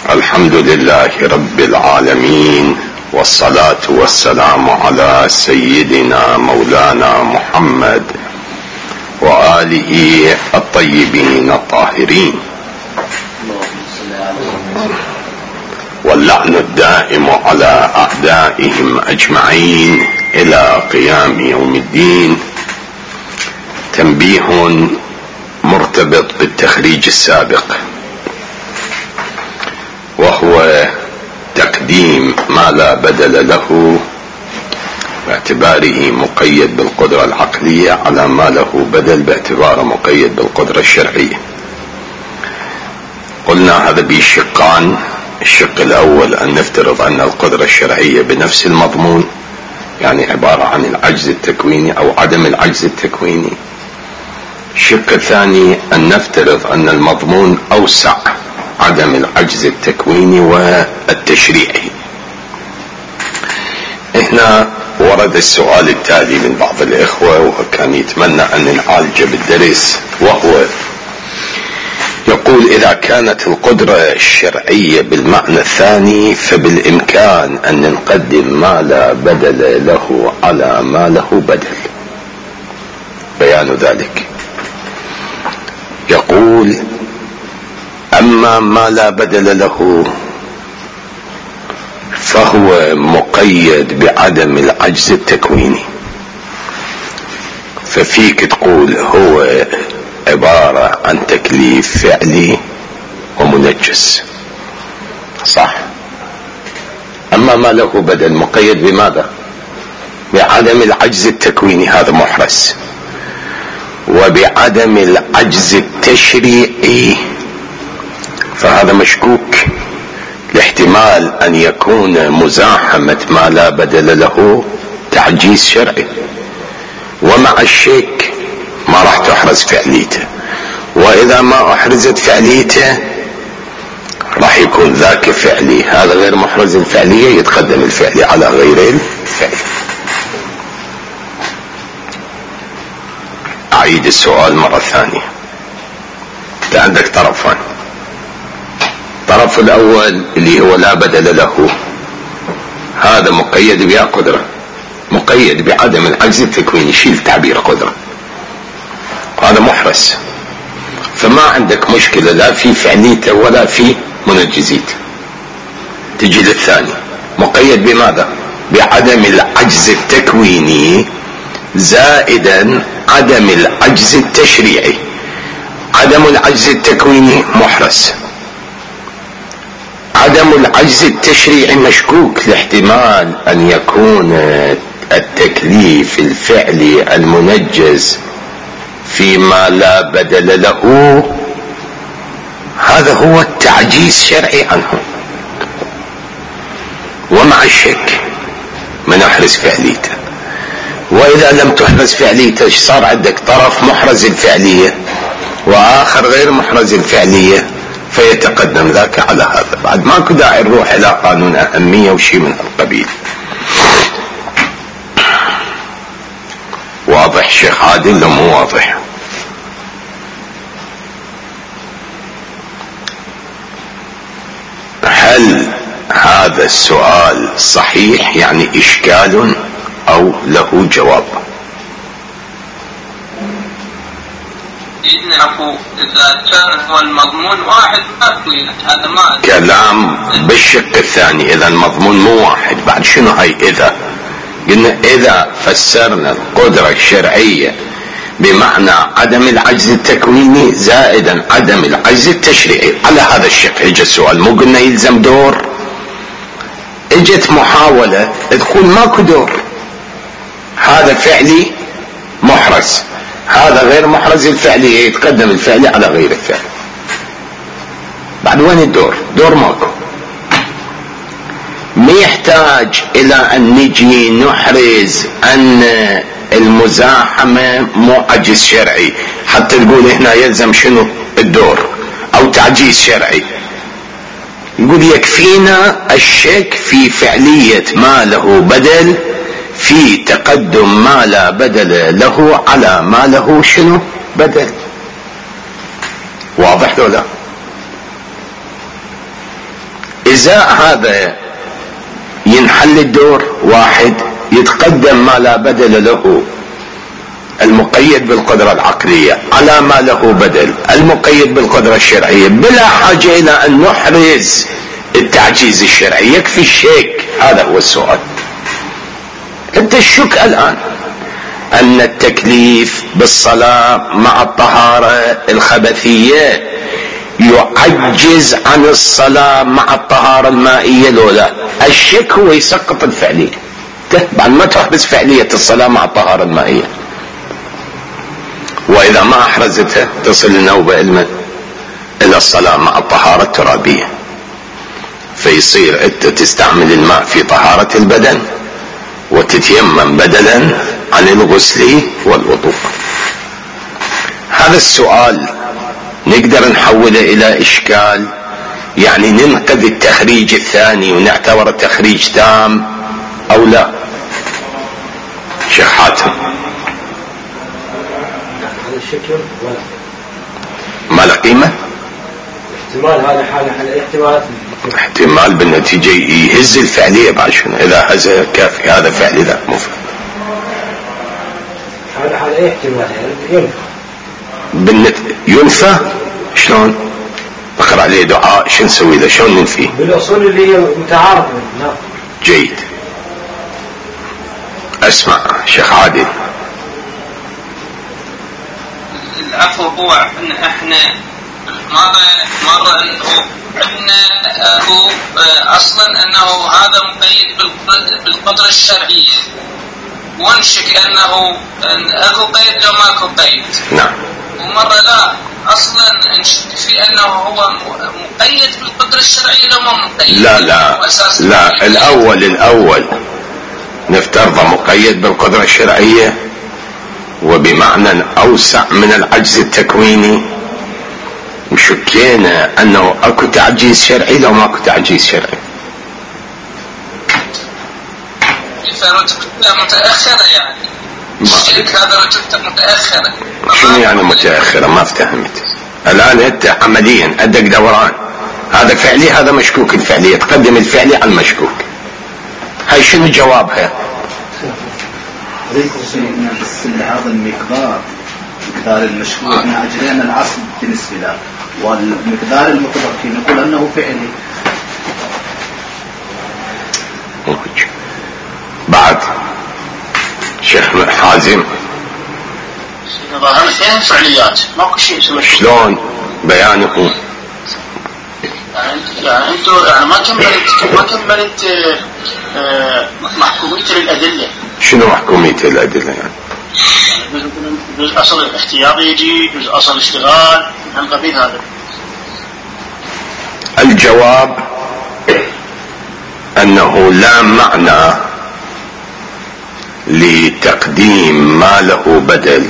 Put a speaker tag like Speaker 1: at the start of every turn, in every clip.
Speaker 1: الحمد لله رب العالمين، والصلاة والسلام على سيدنا مولانا محمد وآله الطيبين الطاهرين، واللعن الدائم على أعدائهم أجمعين إلى قيام يوم الدين. تنبيه مرتبط بالتخريج السابق، وهو تقديم ما لا بدل له باعتباره مقيد بالقدرة العقلية على ما له بدل باعتباره مقيد بالقدرة الشرعية. قلنا هذا به شقان: الشق الأول أن نفترض أن القدرة الشرعية بنفس المضمون، يعني عبارة عن العجز التكويني أو عدم العجز التكويني. الشق الثاني أن نفترض أن المضمون أوسع، عدم العجز التكويني والتشريعي. هنا ورد السؤال التالي من بعض الإخوة، وكان يتمنى أن نعالجه بالدرس، وهو يقول: إذا كانت القدرة الشرعية بالمعنى الثاني فبالإمكان أن نقدم ما لا بدل له على ما له بدل. بيان ذلك: يقول: أما ما لا بدل له فهو مقيد بعدم العجز التكويني، ففيك تقول هو عبارة عن تكليف فعلي ومنجز، صح؟ أما ما له بدل مقيد بماذا؟ بعدم العجز التكويني، هذا محرز، وبعدم العجز التشريعي، فهذا مشكوك، لاحتمال أن يكون مزاحمة ما لا بدل له تعجيز شرعي، ومع الشك ما راح تحرز فعليته، وإذا ما أحرزت فعليته راح يكون ذاك فعلي، هذا غير محرز الفعلية، يتقدم الفعلي على غير الفعلي. أعيد السؤال مرة ثانية. عندك طرفان: الطرف الأول اللي هو لا بدل له، هذا مقيد بها قدرة، مقيد بعدم العجز التكويني، شيل تعبير قدرة، هذا محرز، فما عندك مشكلة لا في فعليته ولا في منجزيته. تجي للثاني مقيد بماذا؟ بعدم العجز التكويني زائدا عدم العجز التشريعي. عدم العجز التكويني محرز، عدم العجز التشريعي مشكوك، لاحتمال أن يكون التكليف الفعلي المنجز فيما لا بدل له هذا هو التعجيز شرعي عنه، ومع الشك من أحرز فعليته. وإذا لم تحرز فعليته صار عندك طرف محرز الفعلية وآخر غير محرز الفعلية، فيتقدم ذاك على هذا. بعد ماكو داعي نروح إلى قانون أهمية وشي من القبيل. واضح شيخ عادل لو مو واضح؟ هل هذا السؤال صحيح، يعني إشكال أو له جواب؟
Speaker 2: إذا كان هو المضمون واحد هذا ما
Speaker 1: كلام بالشق الثاني. إذا المضمون مو واحد، بعد شنو هاي؟ إذا قلنا إذا فسرنا القدرة الشرعية بمعنى عدم العجز التكويني زائدا عدم العجز التشريعي، على هذا الشق اجى السؤال. مو قلنا يلزم دور؟ اجت محاولة تقول ماكو دور، هذا فعلي محرز، هذا غير محرز الفعلي، يتقدم الفعلي على غير الفعل. بعد وين الدور؟ دور ماكو. ما يحتاج الى ان نجي نحرز ان المزاحمة مو عجز شرعي حتى تقول هنا يلزم شنو الدور او تعجيز شرعي. يقول يكفينا الشك في فعلية ما له بدل، في تقدم ما لا بدل له على ما له شنو بدل. واضح لو لا؟ ازاء هذا ينحل الدور. واحد يتقدم ما لا بدل له المقيد بالقدرة العقلية على ما له بدل المقيد بالقدرة الشرعية، بلا حاجة الى ان نحرز التعجيز الشرعي، يكفي الشك. هذا هو السؤال. انت الشك الان ان التكليف بالصلاة مع الطهارة الخبثية يعجز عن الصلاة مع الطهارة المائية لو لا. الشك هو يسقط الفعلية، بعد ما تحرز فعلية الصلاة مع الطهارة المائية، واذا ما احرزتها تصل النوبة الى الصلاة مع الطهارة الترابية، فيصير انت تستعمل الماء في طهارة البدن وتتيمم بدلا عن الغسل والوضوء. هذا السؤال نقدر نحوله الى اشكال، يعني ننقذ التخريج الثاني ونعتبر التخريج تام او لا؟ شيخ حاتم ما له قيمة؟
Speaker 3: احتمال هذا حال
Speaker 1: احتمال بالنتيجة يهز الفعلية بعد شنو؟ اذا هزها كافي، هذا فعلي لا مو فعلي.
Speaker 3: هذا حال اي احتمال ينفع
Speaker 1: ينفى شلون؟ اقرأ عليه دعاء شو نسوي له؟ شلون ننفيه؟
Speaker 3: بالاصول اللي هي متعارضة.
Speaker 1: جيد. اسمع شيخ عادل.
Speaker 2: العفو. هو احنا مرة عندنا هو اصلا انه هذا مقيد بالقدرة الشرعية، ونشك انه اكو قيد لو ماكو قيد.
Speaker 1: نعم.
Speaker 2: ومرة لا، اصلا نشك في انه هو مقيد بالقدرة الشرعية لو ما مقيد.
Speaker 1: لا الاول نفترض مقيد بالقدرة الشرعية وبمعنى اوسع من العجز التكويني، وشكينا انه اكو تعجيز شرعي لو ماكو تعجيز شرعي.
Speaker 2: فرتبتها متأخرة يعني. الشك هذا رتبته متأخرة.
Speaker 1: شنو يعني متأخرة؟ ما افتهمت. الان انت عمليا عندك دوران، هذا فعلي هذا مشكوك الفعلية، تقدم الفعلي على المشكوك. هاي شنو جوابها؟
Speaker 4: هذا المقدار المشكوك احنا اجرينا العصب بالنسبه له، والمقدار المطلق نقول انه فعلي.
Speaker 1: بعد شيخ حازم
Speaker 5: ظاهر اثنين فعليات ماكو شيء اسمه
Speaker 1: شلون بيانه؟
Speaker 5: يعني انتوا يعني ما كملت محكومية للأدلة.
Speaker 1: شنو محكومية الأدلة يعني؟
Speaker 5: جزء أصل الاحتياط يجي، جزء أصل الاشتغال، عن قبيل هذا.
Speaker 1: الجواب أنه لا معنى لتقديم ما له بدل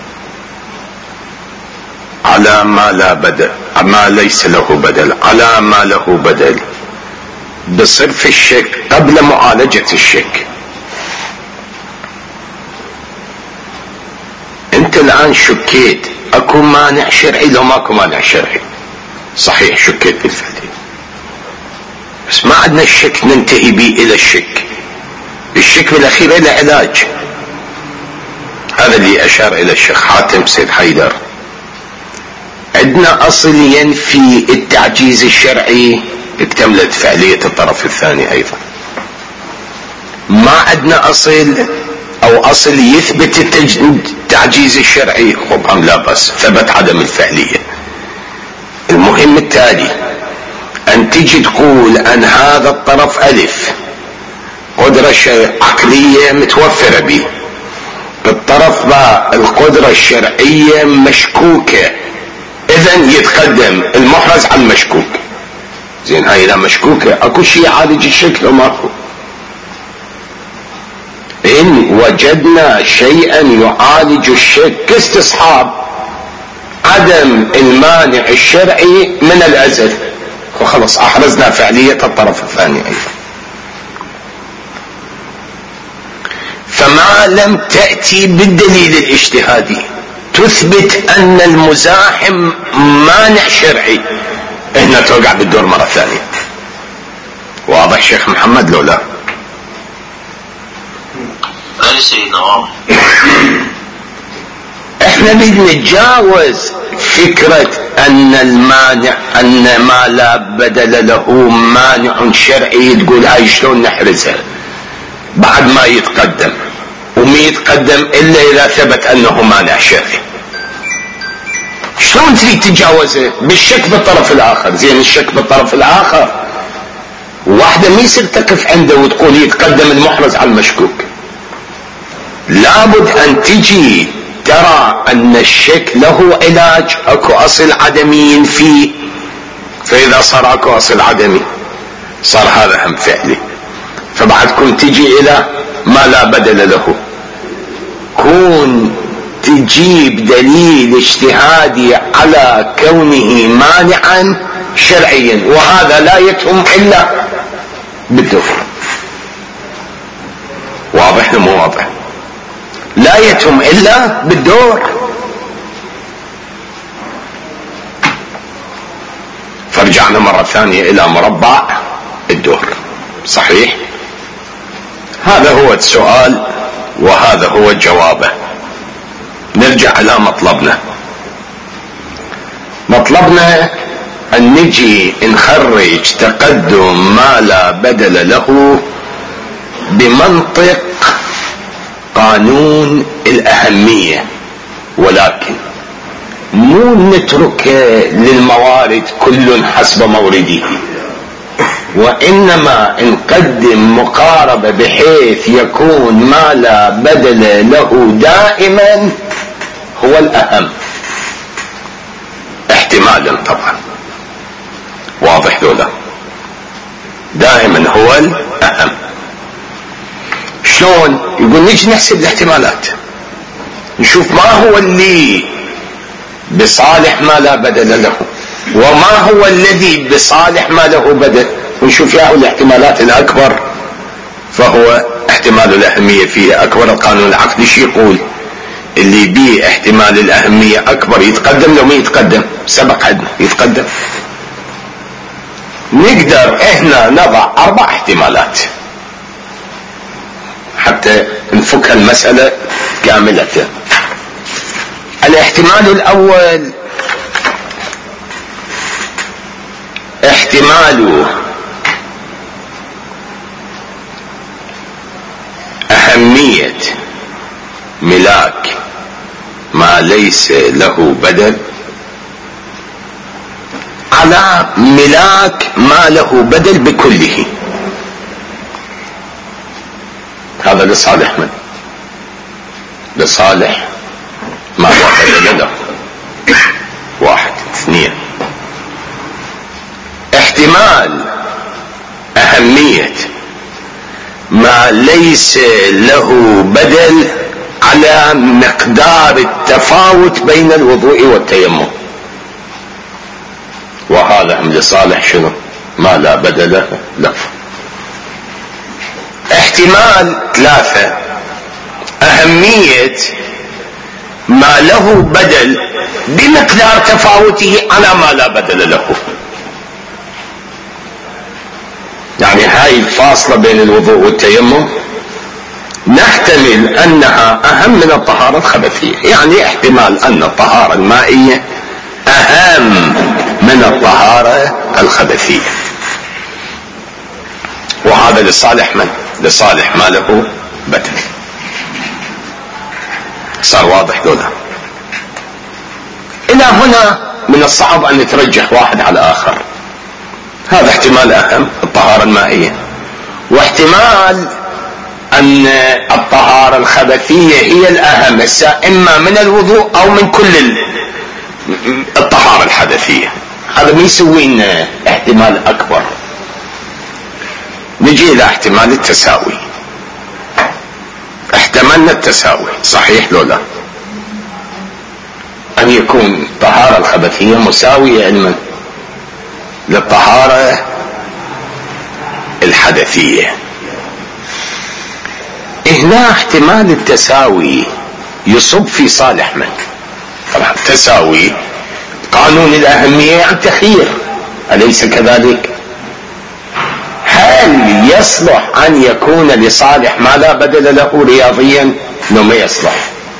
Speaker 1: على ما لا بدل، ما ليس له بدل على ما له بدل بصرف الشك قبل معالجة الشك. انت الان شكيت اكو مانع شرعي لو ماكو مانع شرعي، صحيح شكيت بالفعل، بس ما عندنا الشك ننتهي به الى الشك. الشك بالاخير الى علاج. هذا اللي اشار الى الشيخ حاتم سيد حيدر. عندنا اصل ينفي التعجيز الشرعي، اكتملت فعلية الطرف الثاني ايضا. ما عندنا اصل او اصل يثبت التعجيز الشرعي، خب لا بس ثبت عدم الفعلية. المهم التالي ان تجي تقول ان هذا الطرف الف قدرة عقلية متوفرة به، الطرف باء القدرة الشرعية مشكوكة، اذن يتقدم المحرز على المشكوك. زين هاي لا مشكوكة اكو شيء يعالج الشك لو ماكو؟ ان وجدنا شيئا يعالج الشك كاستصحاب عدم المانع الشرعي من الازل، وخلص احرزنا فعلية الطرف الثاني ايضا. فما لم تأتي بالدليل الاجتهادي تثبت ان المزاحم مانع شرعي، هنا توقع بالدور مرة ثانية. واضح شيخ محمد لو لا؟
Speaker 5: لا سيدنا واضح.
Speaker 1: احنا نتجاوز فكرة ان المانع، ان ما لا بدل له مانع شرعي، تقول هاي شلون نحرزها بعد ما يتقدم، وما يتقدم الا اذا ثبت انه مانع شرعي. شلون تريد تتجاوزه؟ بالشك بالطرف الاخر. زين الشك بالطرف الاخر واحدة ما يصير تقف عنده وتقول يتقدم المحرز على المشكوك. لابد ان تجي ترى ان الشك له علاج، اكو اصل عدمي فيه، فاذا صار اكو اصل عدمي صار هذا هم فعلي، فبعد كون تجي الى ما لا بدل له، كون تجيب دليل اجتهادي على كونه مانعا شرعيا، وهذا لا يتهم الا بالدور. واضح ولا مو واضح؟ لا يتم الا بالدور. فرجعنا مرة ثانية الى مربع الدور. صحيح؟ هذا هو السؤال وهذا هو جوابه. نرجع الى مطلبنا. مطلبنا ان نجي نخرج تقدم ما لا بدل له بمنطق قانون الأهمية، ولكن مو نترك للموارد كل حسب مورده، وإنما نقدم مقاربة بحيث يكون ما لا بدل له دائما هو الأهم احتمالا. طبعا واضح دولا؟ دائما هو الأهم. شلون؟ يقول نجي نحسب الاحتمالات، نشوف ما هو اللي بصالح ما لا بدل له وما هو الذي بصالح ما له بدل، ونشوف يا الاحتمالات الاكبر فهو احتمال الاهمية فيه اكبر. القانون العقدي شي يقول؟ اللي بيه احتمال الاهمية اكبر يتقدم، لو ما يتقدم سبق عندنا يتقدم. نقدر احنا نضع 4 احتمالات حتى نفك المسألة كاملة. الاحتمال الأول احتمال أهمية ملاك ما ليس له بدل على ملاك ما له بدل بكله. هذا لصالح من؟ لصالح ما لا بدل له. 1. 2. احتمال أهمية ما ليس له بدل على مقدار التفاوت بين الوضوء والتيمم، وهذا هم لصالح شنو؟ ما لا بدل له. احتمال 3 أهمية ما له بدل بمقدار تفاوته على ما لا بدل له، يعني هاي الفاصلة بين الوضوء والتيمم نحتمل أنها أهم من الطهارة الخبثية، يعني احتمال أن الطهارة المائية أهم من الطهارة الخبثية، وهذا لصالح من؟ لصالح ما له بدل. صار واضح دولا؟ إلى هنا من الصعب أن نترجح واحد على آخر. هذا احتمال أهم الطهارة المائية، واحتمال أن الطهارة الخبثية هي الأهم، إما من الوضوء أو من كل الطهارة الحدثية. هذا ما يسوي لنا احتمال أكبر. نجي إلى احتمال التساوي. احتملنا التساوي، صحيح لو لا؟ أن يكون الطهارة الخبثية مساوية علما للطهارة الحدثية. هنا احتمال التساوي يصب في صالح من؟ طبعا التساوي قانون الأهمية عن تخيير، أليس كذلك؟ هل يصلح أن يكون لصالح ما لا بدل له رياضيا؟ لو ما يصلح.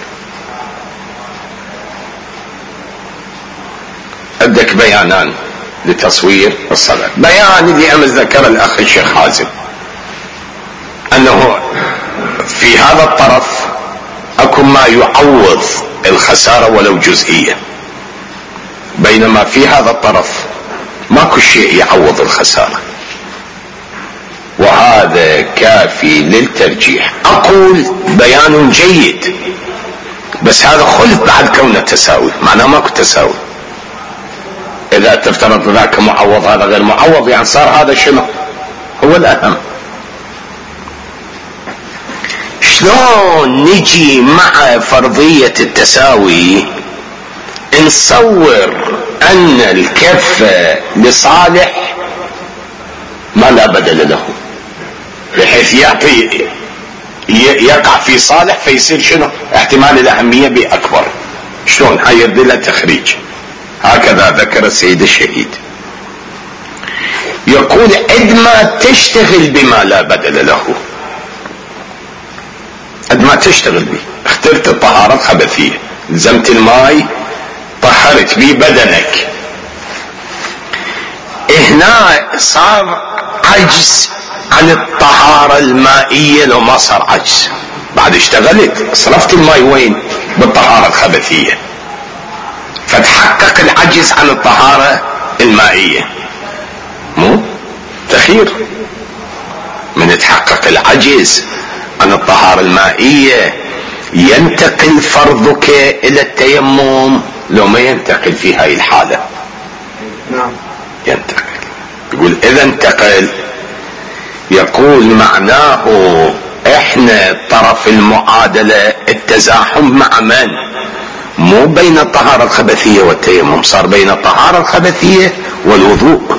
Speaker 1: عندك بيانان لتصوير الصلاة. بيان اللي أمس ذكر الأخ الشيخ حازم أنه في هذا الطرف أكو ما يعوض الخسارة ولو جزئية، بينما في هذا الطرف ماكو شيء يعوض الخسارة، وهذا كافي للترجيح. أقول بيان جيد، بس هذا خلف بعد كونه تساوي، معناه ماكو تساوي. إذا تفترض ذاك معوض هذا غير معوض، يعني صار هذا شنو هو الأهم. شلون نجي مع فرضية التساوي نصور أن الكفة لصالح ما لا بدل له، بحيث يقع في صالح فيصير شنو احتمال الأهمية بأكبر. شلون؟ هاي يدل تخريج. هكذا ذكر السيد الشهيد، يقول عندما تشتغل بما لا بدل له، عندما تشتغل به، اخترت الطهارة الخبثية، لزمت الماء، طهرت به بدنك، هنا صار عجز عن الطهارة المائية. لو ما صار عجز، بعد اشتغلت صرفت الماء وين؟ بالطهارة الخبثية، فتحقق العجز عن الطهارة المائية. مو تخير من تحقق العجز عن الطهارة المائية ينتقل فرضك إلى التيمم. لو ما ينتقل في هاي الحالة،
Speaker 3: نعم
Speaker 1: ينتقل. يقول إذا انتقل، يقول معناه احنا طرف المعادلة التزاحم مع من؟ مو بين الطهارة الخبثية والتيمم، صار بين الطهارة الخبثية والوضوء.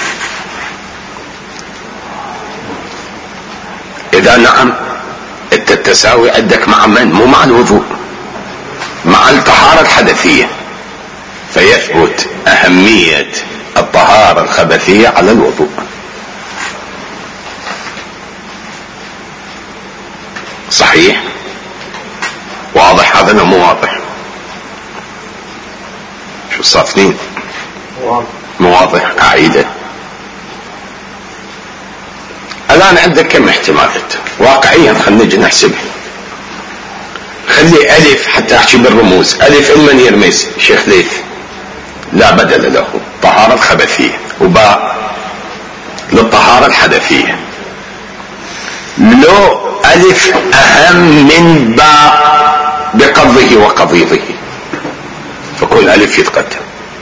Speaker 1: إذا نعم التساوي عندك مع من؟ مو مع الوضوء، مع الطهارة الحدثية، فيثبت أهمية الطهارة الخبثية على الوضوء. صحيح؟ واضح هذا ولا مو واضح؟ شو صافنين؟ مو واضح. أعيده. الآن عندك كم احتمالات واقعيا؟ خلينا نجي نحسبها. خلي ألف حتى أحكي بالرموز. ألف إما يرمز شيخ ليث لا بدل له، طهارة الخبثية، وباء للطهارة الحدثية. لو ألف أهم من باء بقضه وقضيضه، فكل ألف يتقدم.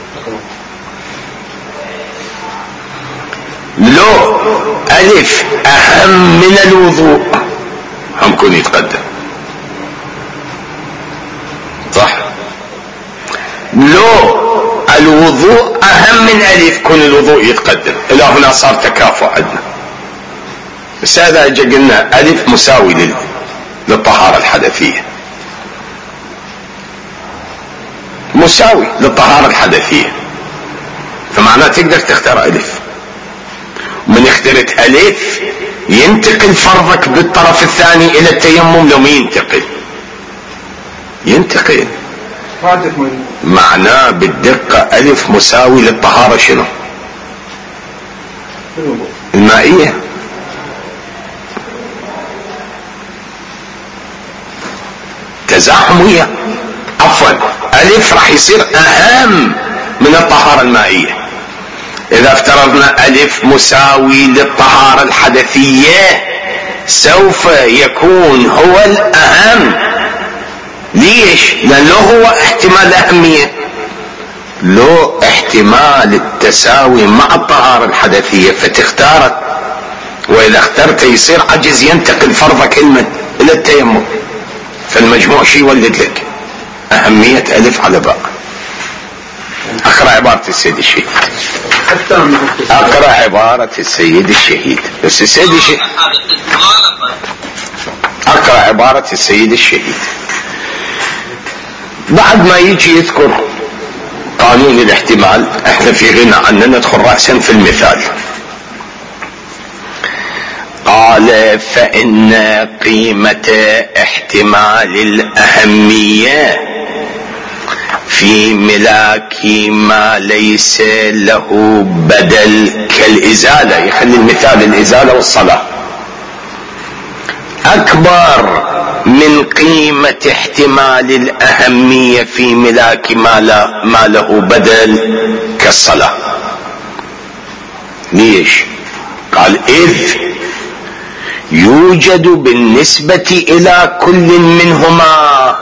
Speaker 1: لو ألف أهم من الوضوء، هم كون يتقدم. صح؟ لو الوضوء أهم من ألف، كون الوضوء يتقدم. إلى هنا صار تكافؤ عندنا. بس هذا قلنا ألف مساوي للطهارة الحدثية، مساوي للطهارة الحدثية، فمعناه تقدر تختار ألف. من اخترت ألف ينتقل فرضك بالطرف الثاني إلى التيمم. لو ما ينتقل معناه بالدقة ألف مساوي للطهارة شنو؟ المائية. تزاحم وياه، عفوا ألف راح يصير أهم من الطهارة المائية. إذا افترضنا ألف مساوي للطهارة الحدثية، سوف يكون هو الأهم. ليش؟ لأنه هو احتمال الأهمية، له احتمال التساوي مع الطهارة الحدثية، فتختارت. وإذا اخترت يصير عجز، ينتقل فرضك إلى التيمم، فالمجموع شي يولد لك أهمية ألف على باء. أقرأ عبارة السيد الشهيد. أقرأ عبارة السيد الشهيد. بس السيد الشهيد، أقرأ عبارة السيد الشهيد. بعد ما يجي يذكر قانون الاحتمال، احنا في غنى عنه، ندخل رأسا في المثال. قال فإن قيمة احتمال الأهمية في ملاك ما ليس له بدل كالإزالة، يخلي المثال الإزالة والصلاة، أكبر من قيمة احتمال الأهمية في ملاك ما له بدل كالصلاة. ليش؟ قال إذ يوجد بالنسبة إلى كل منهما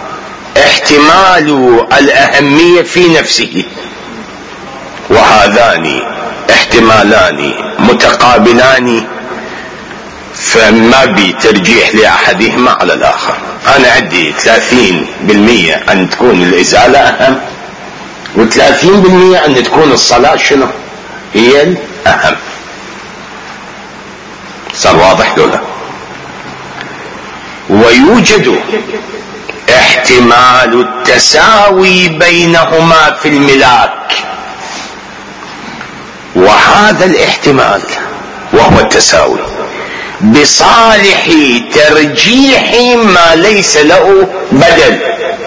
Speaker 1: احتمال الأهمية في نفسه، وهذان احتمالان متقابلان، فما بترجيح لأحدهما على الآخر. أنا عندي 30% أن تكون الإزالة أهم، و30% أن تكون الصلاة شنو هي الأهم. صار واضح دولا؟ ويوجد احتمال التساوي بينهما في الملاك، وهذا الاحتمال وهو التساوي بصالح ترجيح ما ليس له بدل،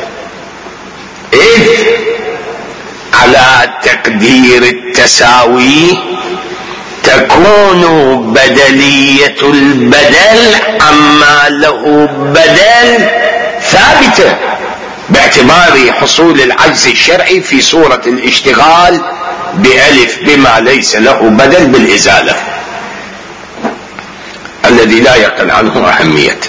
Speaker 1: إذ على تقدير التساوي تكون بدلية البدل عما له بدل ثابتة باعتبار حصول العجز الشرعي في صورة الاشتغال بألف بما ليس له بدل بالإزالة الذي لا يقل عنه أهميته.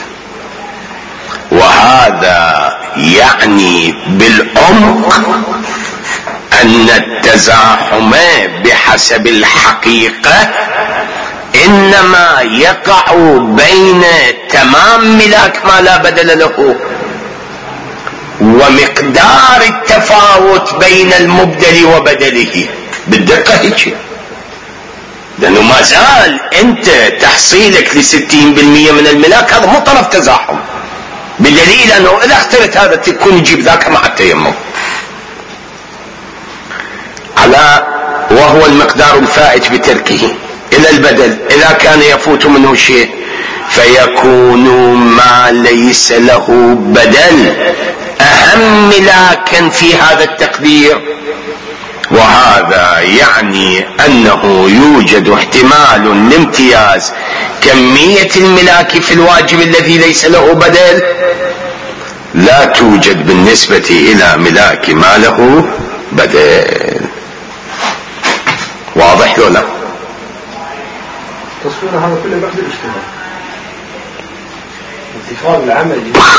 Speaker 1: وهذا يعني بالعمق أن التزاحم بحسب الحقيقة إنما يقع بين تمام ملاك ما لا بدل له ومقدار التفاوت بين المبدل وبدله بالدقة هيك، لأنه ما زال أنت تحصيلك ل60% من الملاك هذا مو طرف تزاحم، بدليل أنه إذا اخترت هذا تكون يجيب ذاك مع التيمم على، وهو المقدار الفائت بتركه إلى البدل إذا كان يفوت منه شيء فيكون ما ليس له بدل أهم ملاكا في هذا التقدير. وهذا يعني أنه يوجد احتمال لامتياز كمية الملاك في الواجب الذي ليس له بدل لا توجد بالنسبة إلى ملاك ما له بدل. واضح ولا لا؟
Speaker 3: تصوير هذا كله بعد الاجتماع انتخاب العمل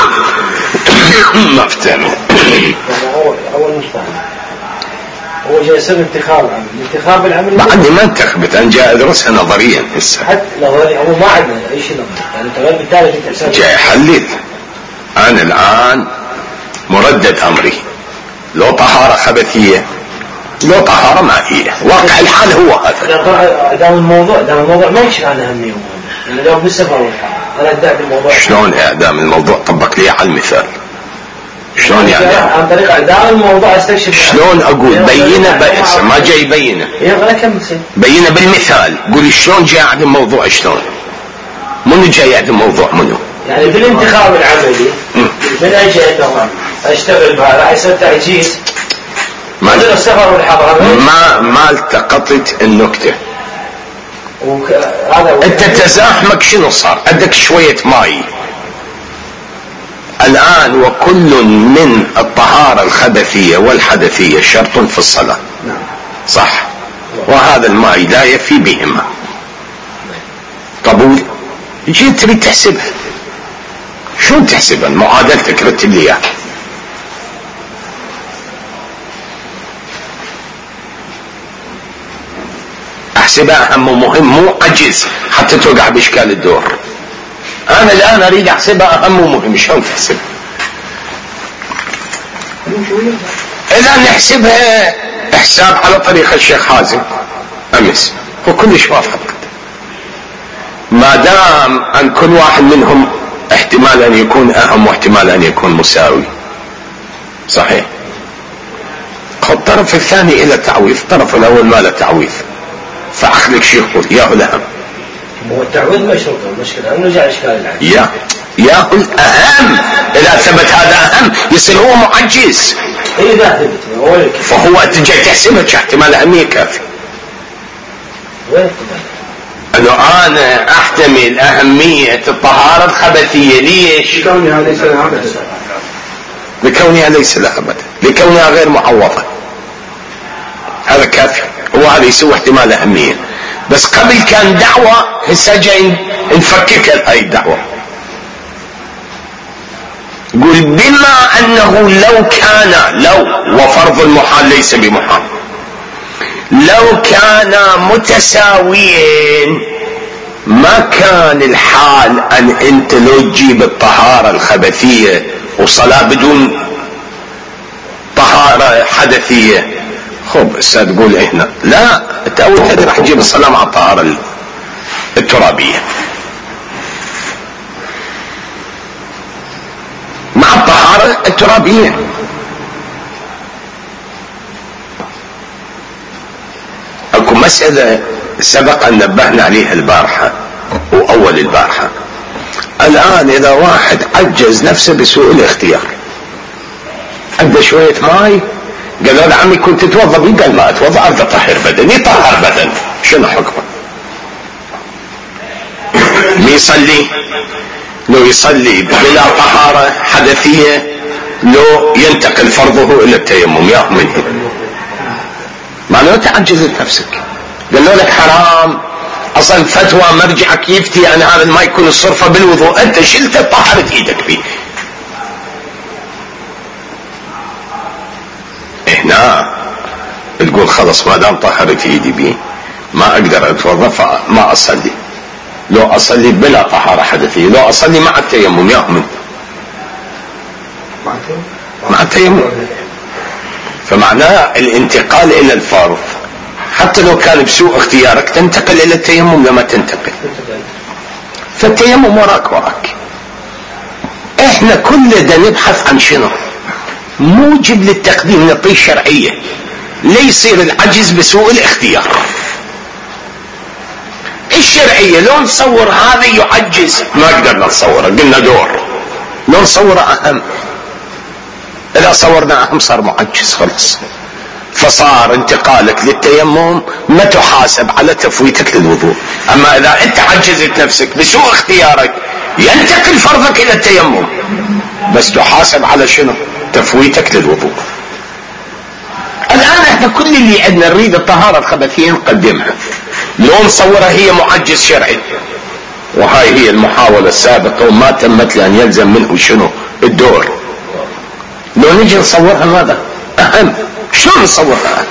Speaker 1: ما افتهم
Speaker 3: اول مستعمل هو جاي يسمى انتخاب العمل
Speaker 1: بعدني ما انتخبت، انا جاي ادرسها نظريا هسه
Speaker 3: حتى نظريا هو ما عندنا اي شيء نظري، يعني تغير بالتالي في تحسين
Speaker 1: جاي احلل. انا الان مردد امري لو طهارة خبثية لو طهارة مائية، واقع الحال هو هذا.
Speaker 3: دام الموضوع ما يكشف عن أهمية يعني لو بالسفر والحال أنا أدعي بالموضوع.
Speaker 1: شلون إعدام الموضوع؟ طبق لي على المثال. شلون يعني؟
Speaker 3: عن طريق إعدام الموضوع استكشف.
Speaker 1: شلون أقول بينه بأس ما جاي بينه. بينه بالمثال. قولي شلون جاي يعدم موضوع شلون؟ منو جاي يعدم موضوع منو؟
Speaker 3: يعني بالانتخاب العملي من أجل أنه أشتغل بها راح يصير تعجيز.
Speaker 1: ما التقطت النكتة. انت تزاحمك شنو صار؟ عندك شوية ماي الآن، وكل من الطهارة الخبثية والحدثية شرط في الصلاة صح، وهذا الماء لا يفي بهما. قبول؟ جيت تريد تحسبها، شلون تحسبها؟ معادلتك رتب لي اياها. احسبها اهم ومهم، مو عجز حتى توقع باشكال الدور. انا الان اريد احسبها اهم ومهم، شلون تحسبها؟ اذا نحسبها حساب على طريقة الشيخ حازم امس وكلش واضح، ما دام ان كل واحد منهم احتمال ان يكون اهم واحتمال ان يكون مساوي صحيح. الطرف الثاني الى تعويض، الطرف الاول ما له تعويض، فعقلك شو يقول؟ ياه الاهم
Speaker 3: هو التعويض مشروط، المشكلة انه جاء اشكال العجز.
Speaker 1: يا اهم، اذا ثبت هذا اهم يصير هو معجز.
Speaker 3: اذا ثبت
Speaker 1: فهو تجي تحسبها احتمال اهمية كافي.
Speaker 3: وين
Speaker 1: انه انا احتمل اهمية الطهارة الخبثية. ليش؟
Speaker 6: لكونها ليس لها أبدا.
Speaker 1: لكونها ليس لها أبدا، لكونها غير معوضة. هذا كافي، وهذا يسوي احتمال اهمية. بس قبل كان دعوة، هسه جاي نفكك هاي الدعوة. يقول بما انه لو وفرض المحال ليس بمحال، لو كان متساويين ما كان الحال ان انت لو تجيب الطهارة الخبثية وصلاة بدون طهارة حدثية. خب هسه تقول هنا لا، انت اول حاجة راح تجيب الصلاة مع الطهارة الترابية، مع الطهارة الترابية. اكو مسألة سبق ان نبهنا عليها البارحة واول البارحة. الان اذا واحد عجز نفسه بسوء الاختيار، عنده شوية ماي، قال له عمي كنت تتوضا بي، قال ما اتوضا، اريد اطهر بدني، طهر بدن، شنو حكمه؟ يصلي؟ لو يصلي بلا طهارة حدثية، لو ينتقل فرضه الى التيمم يا منه. معناته تعجزت نفسك، قالوا لك حرام، اصلا فتوى مرجعك يفتي ان هذا ما يكون الصرفة بالوضوء، انت شلته طهرت ايدك فيه. هنا تقول خلص ما دام طهرت ايدي بيه ما اقدر اتوضا فما اصلي. لو اصلي بلا طهارة حدثية، لو اصلي مع التيمم يأمن، مع التيمم. فمعناه الانتقال الى الفرض حتى لو كان بسوء اختيارك تنتقل الى التيمم لما تنتقل، فالتيمم وراك. احنا كلنا نبحث عن شنو؟ موجب للتقديم، نعطيه الشرعية ليصير العجز بسوء الاختيار. الشرعية لو نصور هذا يعجز ما قدرنا نصوره، قلنا دور لو نصوره اهم. اذا صورنا اهم صار معجز خلص، فصار انتقالك للتيمم ما تحاسب على تفويتك للوضوء. اما اذا انت عجزت نفسك بسوء اختيارك ينتقل فرضك الى التيمم، بس تحاسب على شنو؟ تفويتك للوضوء. الان احنا كل اللي عندنا نريد الطهارة الخبثية نقدمها، لو نصورها هي معجز شرعي، وهاي هي المحاولة السابقة وما تمت لان يلزم منه شنو؟ الدور. لو نجي نصورها ماذا؟ اهم. شلون نصورها؟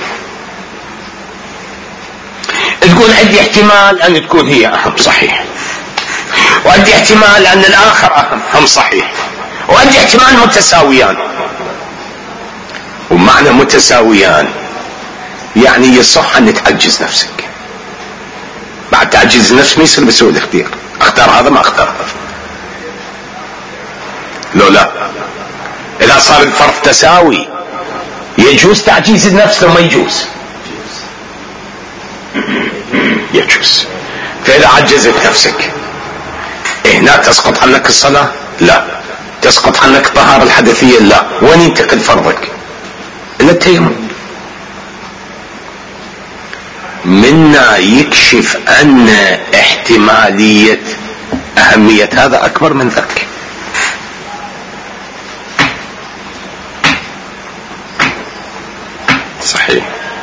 Speaker 1: تقول عندي احتمال ان تكون هي اهم، صحيح، وعندي احتمال ان الاخر اهم، هم صحيح، وعندي احتمال متساويان. ومعنى متساويان يعني يصح ان تعجز نفسك. بعد تعجز النفس ما يصير بسوء الاختيار، اختار هذا ما اختار هذا. لو لا، اذا صار الفرق تساوي يجوز تعجيز النفس لو ما يجوز؟ يجوز. فاذا عجزت نفسك هنا تسقط عنك الصلاة؟ لا. تسقط عنك الطهارة الحدثية؟ لا. وين ينتقل فرضك؟ الى التيمم. منا يكشف ان احتمالية اهمية هذا اكبر من ذاك. صحيح.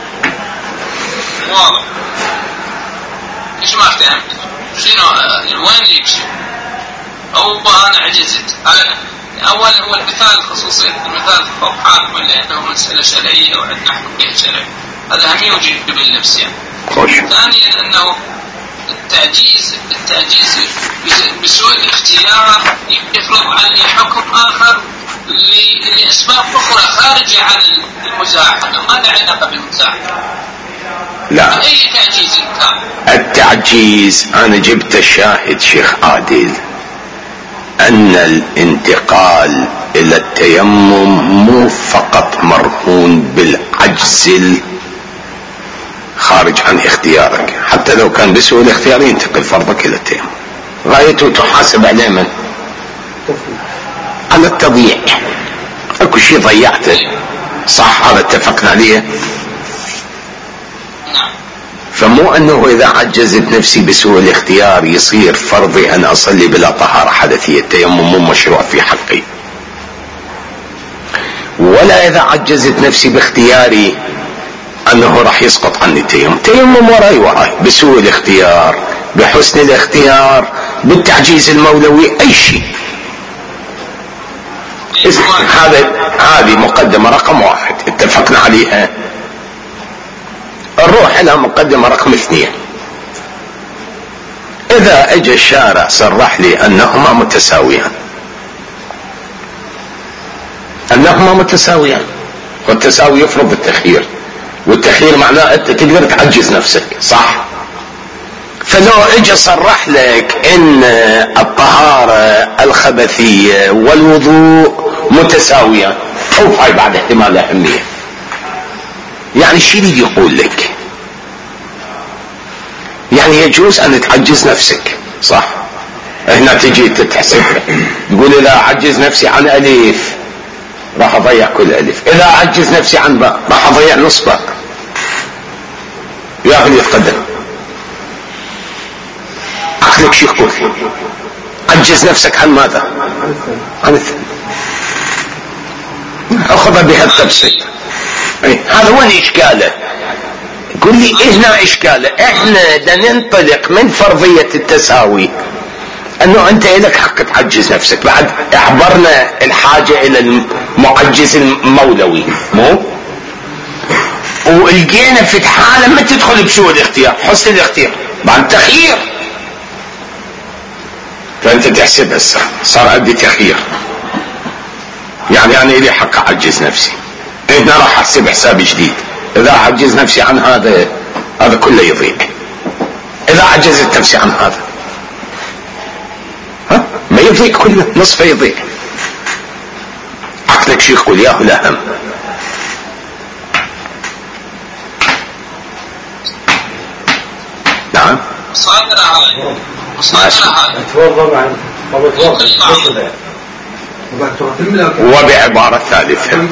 Speaker 2: واضح. ايش ما فهمت؟ شنو وين يكشف؟ او انا عجزت. اول هو المثال، خصوصية المثال فوق حاكم لانه مسألة شرعية وعندنا حكم فيها شرعي، هذا هم يوجب بالنفس يعني. ثانيا انه التعجيز بسوء الاختيار يفرض عليه حكم اخر لاسباب اخرى خارجة عن المزاحمة، ما لها علاقة بالمزاحمة.
Speaker 1: لا،
Speaker 2: اي تعجيز كان.
Speaker 1: التعجيز انا جبت الشاهد شيخ عادل ان الانتقال الى التيمم مو فقط مرهون بالعجز خارج عن اختيارك، حتى لو كان بسوء الاختيار ينتقل فرضك الى التيمم. غايته تحاسب عليه من؟ على التضييع. اكو شيء ضيعته، صح؟ هذا اتفقنا عليه. فمو انه اذا عجزت نفسي بسوء الاختيار يصير فرضي ان اصلي بلا طهارة حدثية، التيمم مو مشروع في حقي. ولا اذا عجزت نفسي باختياري انه راح يسقط عني التيمم. تيمم وراي بسوء الاختيار، بحسن الاختيار، بالتعجيز المولوي، اي شيء. هذه مقدمة رقم 1 اتفقنا عليها. نروح الى مقدمة رقم 2. اذا اجى الشارع صرح لي انهما متساويان، والتساوي يفرض التخيير، والتخيير معناه انت تقدر تعجز نفسك، صح؟ فلو اجى صرح لك ان الطهارة الخبثية والوضوء متساويان، شوف هاي بعد احتمال اهمية. يعني الشيء اللي يقول لك يعني يجوز ان تعجز نفسك، صح؟ هنا تجي تتحسب تقول اذا اعجز نفسي عن الف راح اضيع كل الف، اذا اعجز نفسي عن باء راح اضيع نص باء. يا اخي يتقدم عقلك شو يقول؟ عجز نفسك عن ماذا؟ عن الثاني. اخذ بها التبسيط. هذا وين اشكاله؟ قل لي هنا اشكاله. احنا بدنا ننطلق من فرضية التساوي انه انت لك حق تعجز نفسك، بعد اعبرنا الحاجة الى المعجز المولوي، مو؟ ولقينا في حالة ما تدخل بسوء الاختيار، حسن الاختيار بعد تخيير. فانت تحسب هسه صار عندي تخيير، يعني انا لي حق اعجز نفسي. هنا راح احسب حساب جديد، اذا اعجز نفسي عن هذا كله يضيع، اذا عجزت نفسي عن هذا ما يضيع كله، نصفه يضيع. عقلك شو يقول؟ ياهو الاهم. نعم
Speaker 2: صادنا علي
Speaker 3: اتوضا
Speaker 1: وبعبارة ثالثة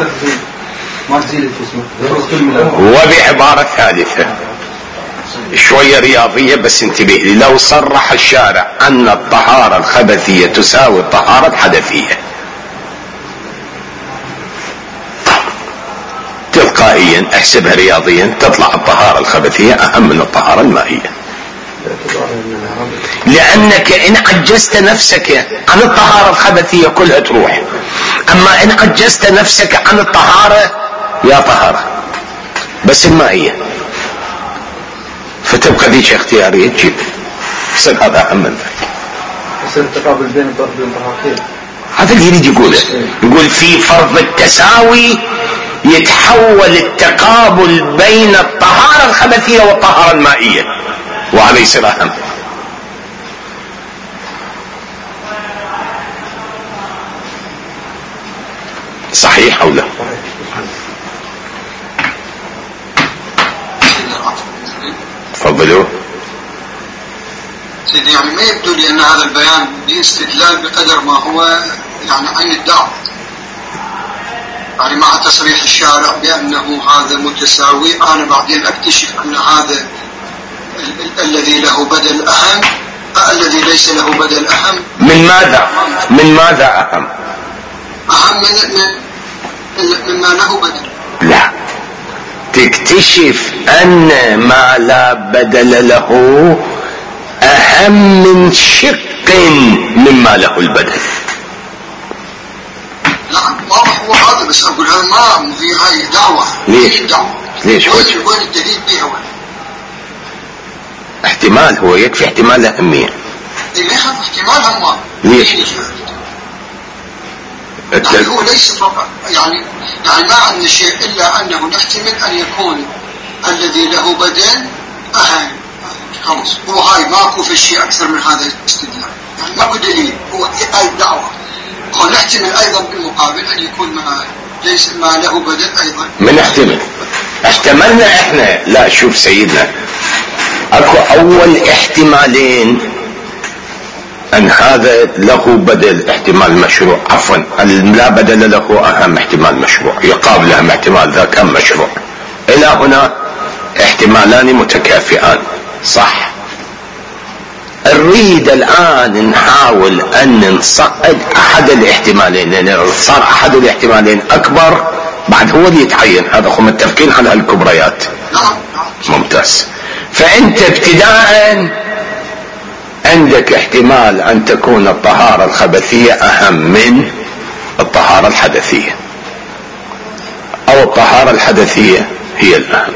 Speaker 1: شوية رياضية بس انتبه لي. لو صرح الشارع ان الطهارة الخبثية تساوي الطهارة الحدثية، تلقائيا احسبها رياضيا تطلع الطهارة الخبثية اهم من الطهارة المائية، لانك ان عجزت نفسك عن الطهارة الخبثية كلها تروح، اما ان عجزت نفسك عن الطهارة يا طهارة بس المائية فتبقى ذيك اختيارية تجيب، يصير هذا اهم من ذلك.
Speaker 3: يصير التقابل بين الطهارتين،
Speaker 1: هذا اللي يريد يقوله. يقول في فرض التساوي يتحول التقابل بين الطهارة الخبثية والطهارة المائية، وهذا يصير اهم. صحيح او لا؟ تفضلوا
Speaker 6: سيدي. يعني ما يبدو لي ان هذا البيان باستدلال بقدر ما هو يعني عين الدعوة، يعني مع تصريح الشارع بانه هذا متساوي، انا بعدين اكتشف ان هذا الذي له بدل اهم، الذي ليس له بدل اهم.
Speaker 1: من ماذا اهم؟
Speaker 6: اهم مما له بدل.
Speaker 1: لا، تكتشف ان ما لا بدل له اهم من شق مما له البدل.
Speaker 6: نعم واضح هو هذا، بس اقول هذا ما في هاي دعوة.
Speaker 1: ليش
Speaker 6: وين الدليل بيها؟ وين
Speaker 1: احتمال؟ هو يكفي احتمال اهمية.
Speaker 6: ليش احتمال هم؟
Speaker 1: ليش؟
Speaker 6: يعني هو ليس فقط يعني ما عندنا شيء الا انه نحتمل ان يكون الذي له بدل اهم. خلص هو هاي ماكو في شيء اكثر من هذا الاستدلال، يعني ماكو دليل، هو هاي الدعوة. ونحتمل ايضا بالمقابل ان يكون ليس ما له بدل ايضا.
Speaker 1: من احتمل احتملنا احنا. لا شوف سيدنا، اكو اول احتمالين ان هذا له بدل احتمال مشروع، عفوا لا بدل له اهم احتمال مشروع يقابل اهم احتمال ذا كان مشروع. الى هنا احتمالان متكافئان صح. نريد الان نحاول ان نصعد احد الاحتمالين، لان يعني صار احد الاحتمالين اكبر بعد هو اللي يتعين. هذا هم متفقين على الكبريات. ممتاز. فانت ابتداء عندك احتمال ان تكون الطهارة الخبثية اهم من الطهارة الحدثية، او الطهارة الحدثية هي الاهم.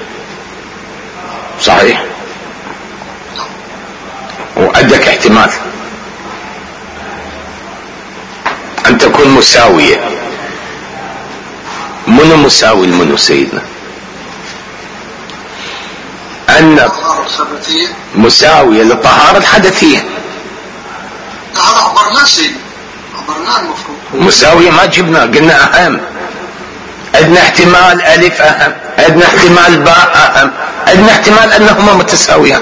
Speaker 1: صحيح؟ وعندك احتمال ان تكون مساوية. منو مساوي المنو سيدنا؟ ان مساوية للطهارة الحدثية.
Speaker 6: هذا عبرناه سيدنا، عبرناه المفروض.
Speaker 1: مساوية ما جبنا، قلنا اهم. عندنا احتمال الف اهم، عندنا احتمال باء اهم، عندنا احتمال انهما متساويان.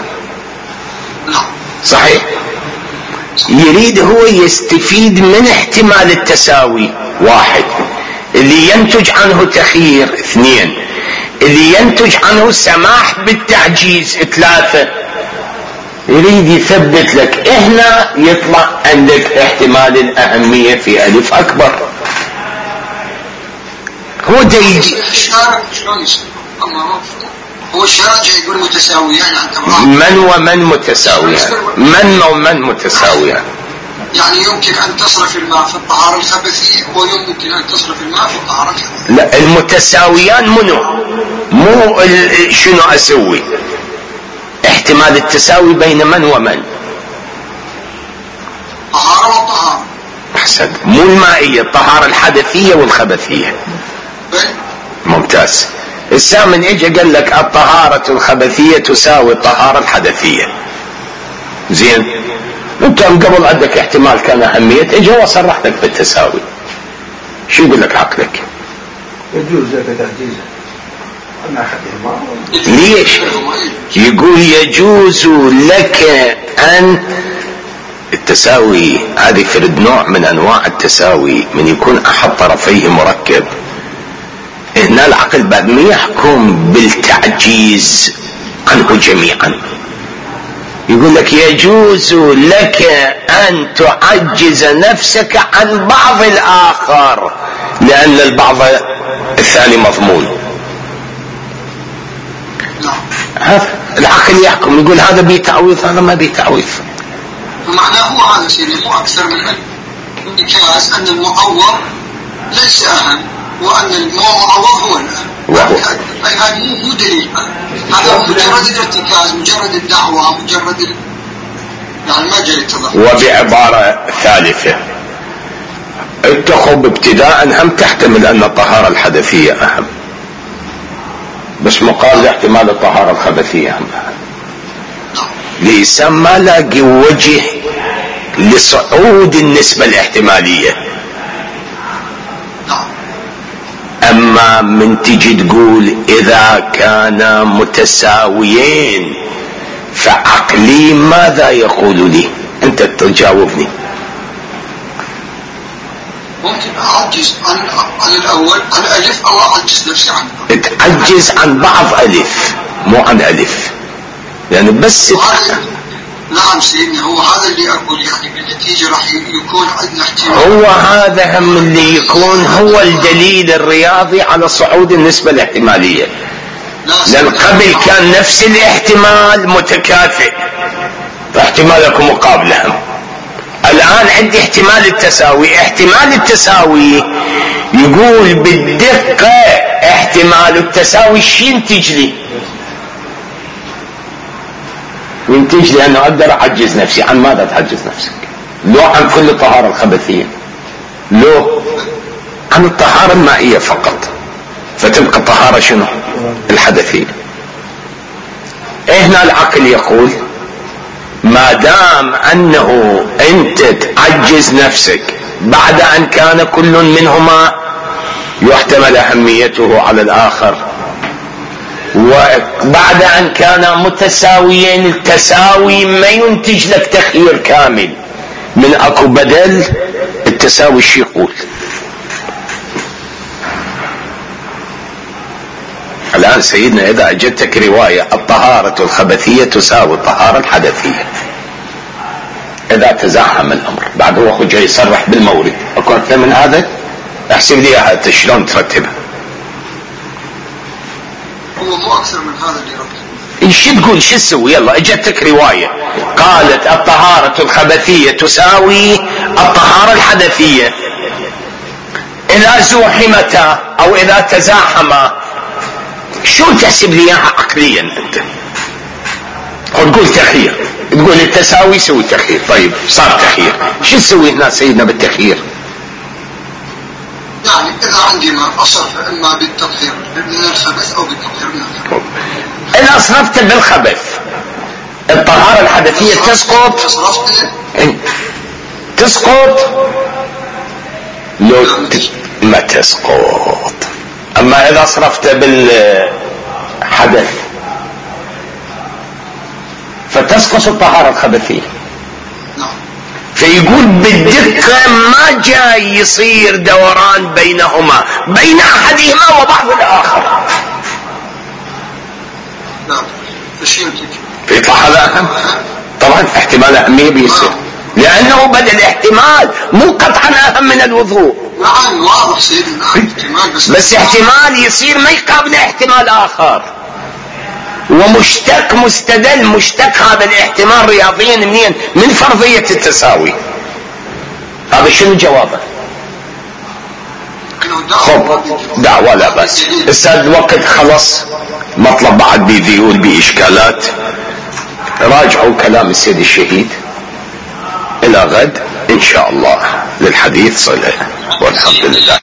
Speaker 1: صحيح؟ يريد هو يستفيد من احتمال التساوي واحد، اللي ينتج عنه تخيير اثنين، اللي ينتج عنه سماح بالتعجيز ثلاثة. يريد يثبت لك هنا يطلع عندك احتمال الأهمية في ألف أكبر. هو ده يجي
Speaker 6: الشارع شلون يصير؟ هو الشارع يقول متساويان،
Speaker 1: من ومن متساويان، من ومن متساويان.
Speaker 6: يعني يمكن أن تصرف الماء في الطهارة الخبثية ويمكن أن تصرف الماء في الطهارة الحدثية.
Speaker 1: لا المتساويان منو؟ مو شنو أسوي؟ احتمال التساوي بين من ومن.
Speaker 6: طهارة والطهارة.
Speaker 1: أحسن. مو المائية، الطهارة الحدثية والخبثية. ممتاز. السامن اجى قال لك الطهارة الخبثية تساوي الطهارة الحدثية. زين؟ انت قبل عندك احتمال كان اهمية، اجى وصرح لك بالتساوي. شو يقول لك عقلك؟
Speaker 3: يجوز لك تحجيزه.
Speaker 1: ليش؟ يقول يجوز لك ان التساوي هذه فرد نوع من انواع التساوي، من يكون احد طرفيه مركب. هنا العقل بعد ما يحكم بالتعجيز عنه جميعا، يقول لك يجوز لك ان تعجز نفسك عن بعض الاخر لان البعض الثاني مضمون. العقل يحكم، يقول هذا بيتعويض هذا ما بيتعويض.
Speaker 6: معناه هو هذا سيدي، مو اكثر من انعكاس ان المعوض ليس اهم وان المعوض هو الاهم. هذا مو دليل، هذا مجرد الارتكاز، مجرد الدعوه، مجرد يعني ما جاي يتضح.
Speaker 1: وبعباره ثالثه اتخذ ابتداء هم تحتمل ان الطهاره الحدثيه اهم، بس مقابل احتمال الطهاره الخبثيه اهم. لإنسان ما لاقي وجه لصعود النسبة الاحتمالية. أما من تجي تقول إذا كانا متساويين فعقلي ماذا يقول لي؟ أنت تجاوبني.
Speaker 6: ممكن أعجز عن الأول، عن ألف، أو أعجز نفسي عنه.
Speaker 1: تعجز عن بعض ألف مو عن ألف، يعني بس
Speaker 6: نعم سيدنا، هو هذا اللي أقول، يعني بالنتيجة راح يكون عندنا احتمال.
Speaker 1: هو هذا هم اللي يكون هو الدليل الرياضي على صعود النسبة الاحتمالية، لأن قبل كان نفس الاحتمال متكافئ فاحتمالكم مقابلهم. الآن عندي احتمال التساوي، احتمال التساوي يقول بالدقة احتمال التساوي شو ينتج لي؟ ينتج لي أنه أقدر أعجز نفسي. عن ماذا تعجز نفسك؟ لو عن كل الطهارة الخبثية، لو عن الطهارة المائية فقط، فتبقى الطهارة شنو؟ الحدثية. هنا العقل يقول ما دام أنه أنت تعجز نفسك بعد أن كان كل منهما يحتمل أهميته على الآخر، وبعد ان كانا متساويين التساوي ما ينتج لك تخيير كامل، من اكو بدل التساوي الشي يقول. الان سيدنا اذا اجتك رواية الطهارة الخبثية تساوي الطهارة الحدثية، اذا تزاحم الامر بعد هو اخو جاي يصرح بالمورد، اكو اكثر من هذا؟ احسب لي اياها شلون ترتبها.
Speaker 6: هو مو اكثر من هذا اللي ربط.
Speaker 1: ايش تقول؟ شو تسوي؟ يلا اجتك رواية قالت الطهارة الخبثية تساوي الطهارة الحدثية، اذا زوحمتا او اذا تزاحما شو تحسب لي اياها عقليا انت؟ وتقول تخيير، تقول التساوي سوي تخيير. طيب صار تخيير، شو تسوي هنا سيدنا بالتخيير؟
Speaker 6: يعني اذا عندي ما اصرف اما بالتطهير من الخبث او بالتطهير من الخبث.
Speaker 1: اذا صرفت بالخبث الطهارة الحدثية تسقط، تسقط لو ما تسقط. اما اذا صرفت بالحدث فتسقط الطهارة الخبثية. فيقول بالدقة ما جاي يصير دوران بينهما، بين احدهما وبعض الاخر. يطلع هذا اهم. طبعا احتمال اهمية بيصير لانه بدل احتمال مو قطعا اهم من الوضوء.
Speaker 6: نعم واضح سيدنا احتمال،
Speaker 1: بس احتمال يصير ما يقابل احتمال اخر، ومشتق مستدل مشتق هذا الاحتمال رياضيا منين؟ من فرضية التساوي. هذا شنو جوابه؟ خب دعوة لا بس استاذ الوقت خلص، مطلب بعد بذيول بإشكالات. راجعوا كلام السيد الشهيد. إلى غد إن شاء الله للحديث صلة، والحمد لله.